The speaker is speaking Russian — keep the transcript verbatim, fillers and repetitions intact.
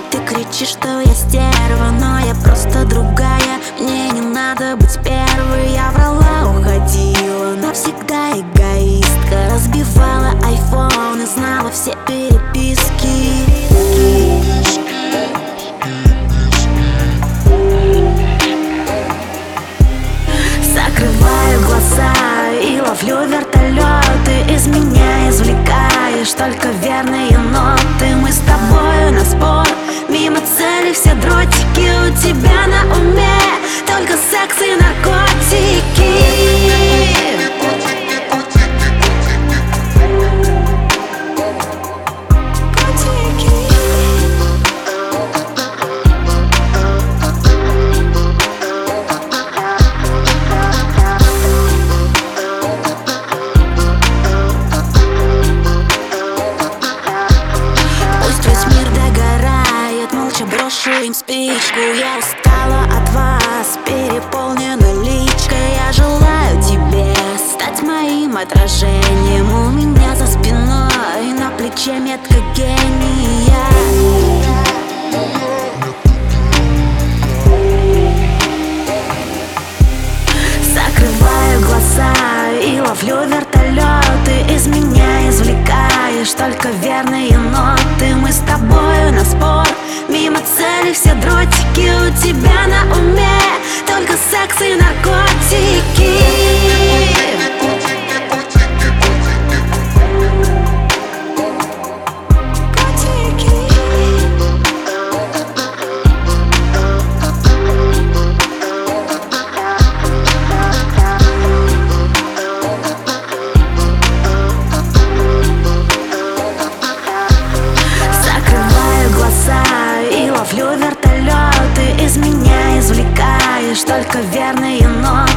Ты кричишь, что я стерва, но я просто другая. Мне не надо быть первой. Я врала, уходила, навсегда эгоистка. Разбивала айфон и знала все переписки. Закрываю глаза и ловлю вертолеты. Из меня извлекаешь только верные ноты. Мы с тобою на спор, мимо цели все дротики. У тебя на уме только секс и наркотики. Брошу им спичку, я устала от вас, переполнена личка. Я желаю тебе стать моим отражением. У меня за спиной на плече метка гения. Закрываю глаза и ловлю вертолеты. Из меня извлекаешь только верные ноты. Мы с тобою на спор, мимо цели все дротики. У тебя на уме только секс и наркотики. Ловлю вертолеты. Из меня извлекаешь только верные ноты.